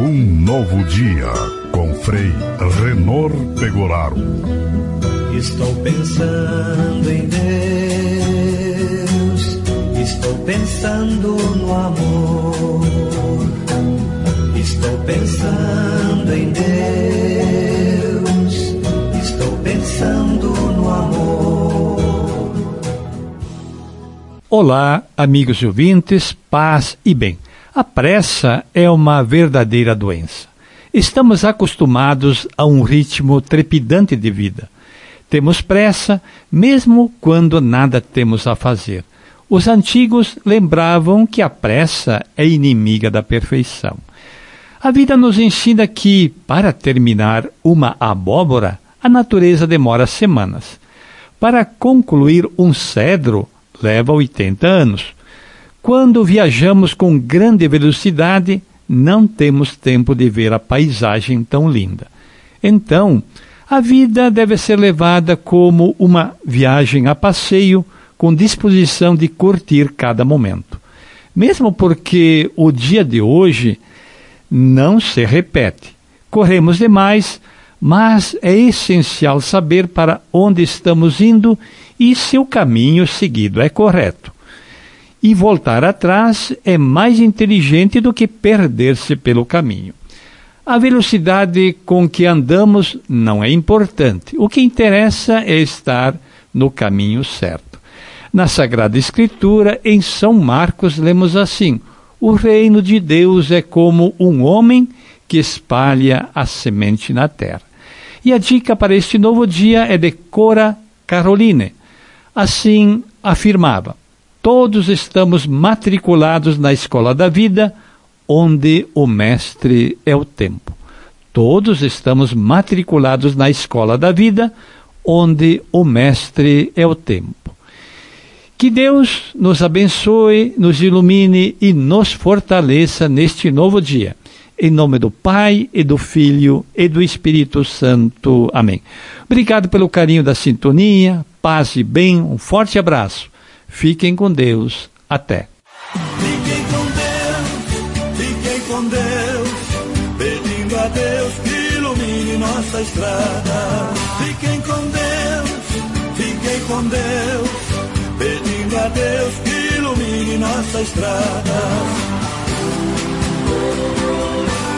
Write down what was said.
Um novo dia com Frei Renor Pegoraro. Estou pensando em Deus, estou pensando no amor. Estou pensando em Deus, estou pensando no amor. Olá, amigos e ouvintes, paz e bem. A pressa é uma verdadeira doença. Estamos acostumados a um ritmo trepidante de vida. Temos pressa, mesmo quando nada temos a fazer. Os antigos lembravam que a pressa é inimiga da perfeição. A vida nos ensina que, para terminar uma abóbora, a natureza demora semanas. Para concluir um cedro, leva 80 anos. Quando viajamos com grande velocidade, não temos tempo de ver a paisagem tão linda. Então, a vida deve ser levada como uma viagem a passeio, com disposição de curtir cada momento. Mesmo porque o dia de hoje não se repete. Corremos demais, mas é essencial saber para onde estamos indo e se o caminho seguido é correto. E voltar atrás é mais inteligente do que perder-se pelo caminho. A velocidade com que andamos não é importante. O que interessa é estar no caminho certo. Na Sagrada Escritura, em São Marcos, lemos assim: o reino de Deus é como um homem que espalha a semente na terra. E a dica para este novo dia é de Cora Caroline. Assim afirmava: todos estamos matriculados na escola da vida, onde o mestre é o tempo. Todos estamos matriculados na escola da vida, onde o mestre é o tempo. Que Deus nos abençoe, nos ilumine e nos fortaleça neste novo dia. Em nome do Pai, e do Filho, e do Espírito Santo. Amém. Obrigado pelo carinho da sintonia, paz e bem, um forte abraço. Fiquem com Deus. Até. Fiquem com Deus, pedindo a Deus que ilumine nossa estrada. Fiquem com Deus, pedindo a Deus que ilumine nossa estrada.